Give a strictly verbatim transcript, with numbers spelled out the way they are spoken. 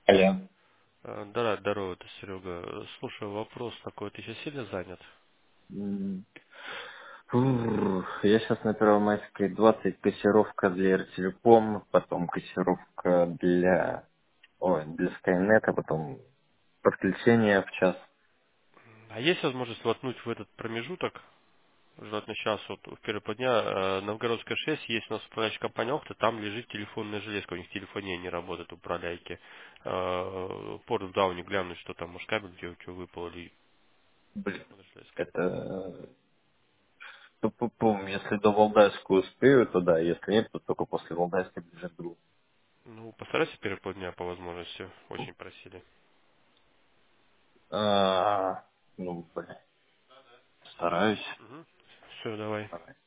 Алло. Э, Да, здорово, это Серега. Слушай, вопрос такой, ты сейчас сильно занят? М, фур, Я сейчас на Первомайской двадцать кассировка для Ртелеком, потом кассировка для, ой, для Скайнета, потом подключение в час. А есть возможность воткнуть в этот промежуток, желательно сейчас, вот в первые полдня, э, Новгородская шесть, есть у нас управляющая компания Охта, там лежит телефонная железка, у них телефония не работает, управляйки. Э, Порт в дауне глянуть, что там, может кабель где что выпал или Блин, телефонная железка. это... Пу-пу-пум, если до Валдайскую успею, то да, если нет, то только после Валдайской ближе к двум. Ну, постарайся первые полдня по возможности, очень просили. А, ну, блин, стараюсь. Все, давай.